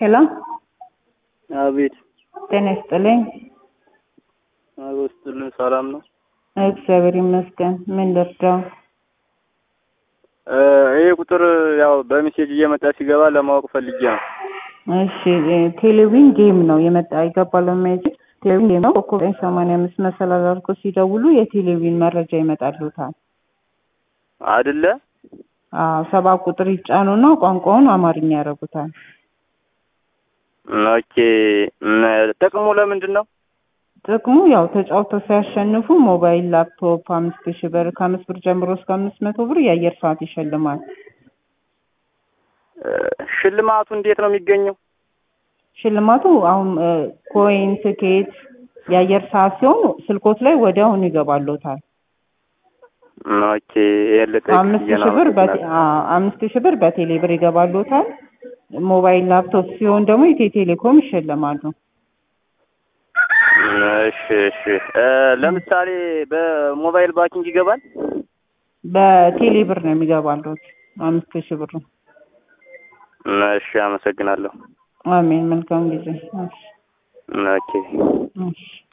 ሄሎ አቤት። ጤና ይስጥልኝ። አውስትልን ሰላም ነው? እግዚአብሔር ይመስገን። ምን ልርዳው? ይሄ ቁጥር ያው በሜሴጅ እየመጣ ሲገባ ለማወቅ ፈልጌ ነው። እሺ ቴሌቪዥን ጌም ነው የመጣ ይገባል። ሜሴጅ ቴሌቪዥን ጌም ነው። ኮኮብ 85 መሰላል አድርጎ ሲደውሉ የቴሌቪዥን መረጃ ይመጣልዎታል አይደለ? አዎ 7 ቁጥር ይጫኑና ቋንቋውን አማርኛ ያደርጉታል። ኦኬ። ጥቅሙ ለምንድን ነው? ጥቅሙ ያው ተጫውተው ሲያሸንፉ ሞባይል፣ ላፕቶፕ 5000 ብር ከ5 ብር ጀምሮ እስከ 500 ብር የአየር ሰዓት ይሸልማል። ሽልማቱ እንዴት ነው የሚገኘው? ሽልማቱ አሁን ኮይን፣ ትኬት፣ የአየር ሰዓት ሲሆን ስልኮት ላይ ወዲያውኑ ይገባልዎታል። ኦኬ። የለጠቅ 5000 ብር በቴሌ ብር ይገባልዎታል። ሞባይል፣ ላፕቶፕ ሲሆን ደግሞ ኢትዮ ቴሌኮም ይሸልማሉ። እሺ። ለምሳሌ በሞባይል ባንኪንግ ይገባል? በቴሌ ብር ነው የሚገባልዎት 5000 ብር። እሺ፣ አመሰግናለሁ። አሜን። መልካም ጊዜ። ኦኬ። እሺ